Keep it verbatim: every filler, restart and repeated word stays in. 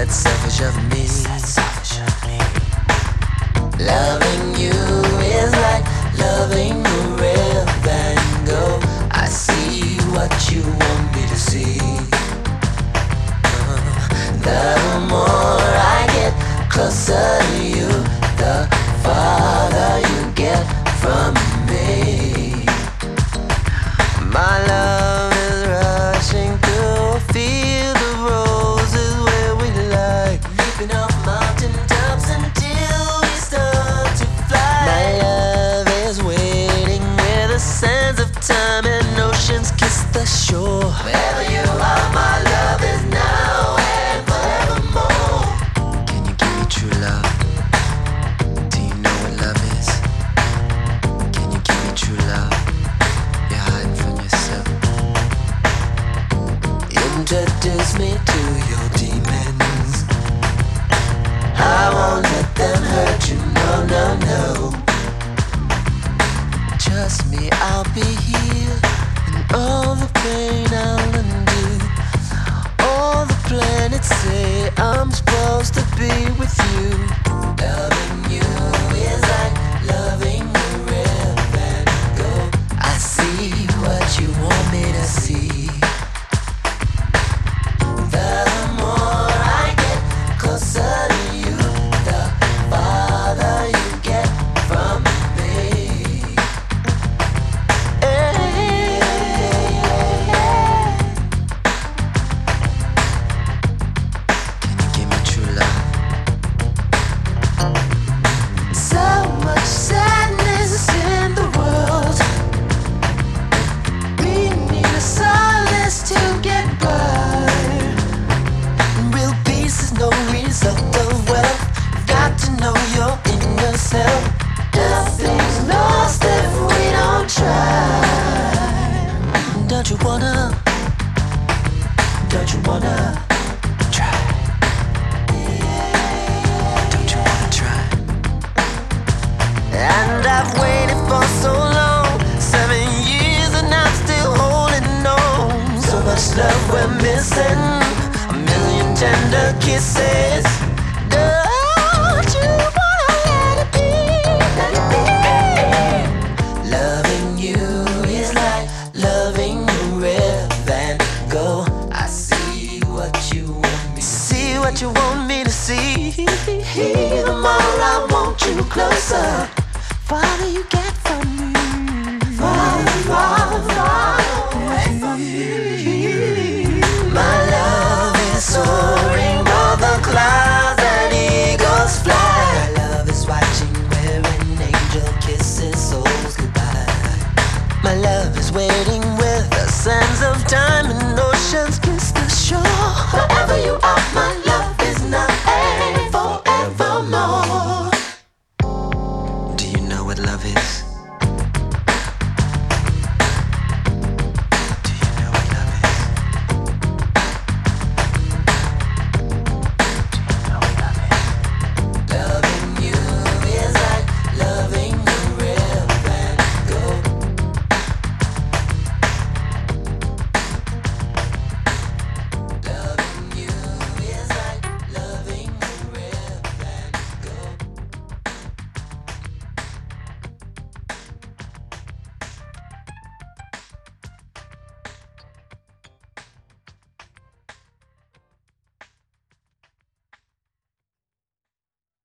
that selfish of me. Loving you is like loving the real Van Gogh. I see what you want me to see. The more I get closer to you, the farther you get from me. My love is rushing through a field of roses where we lie, leaping off mountain tops until we start to fly. My love is waiting where the sands of time and oceans kiss the shore. Wherever you are, my love is now and forevermore. Can you give me true love? Do you know what love is? Can you give me true love? You're hiding from yourself. Introduce me to your demons. I won't let them hurt you, no, no, no. Trust me, I'll be here, and all the pain I'll undo. All the planets say I'm supposed to be with you. Loving you is like loving the real Van Gogh. I see what you want me to see. The more I get closer to you, the farther you get from me. Hey, can you give me true love? So much sadness in the world. We need a solace to get by. Real peace is no result of wealth. Got to know your inner self. Nothing's lost if we don't try. Don't you wanna? Don't you wanna try? Don't you wanna try? And I've waited for so long, seven years, and I'm still holding on. So much love we're missing, a million tender kisses. Don't you wanna let it be? Let it be. Loving you is like loving the real Van Gogh. I see what you want me, see what you want me to see. The more I want you closer, farther you get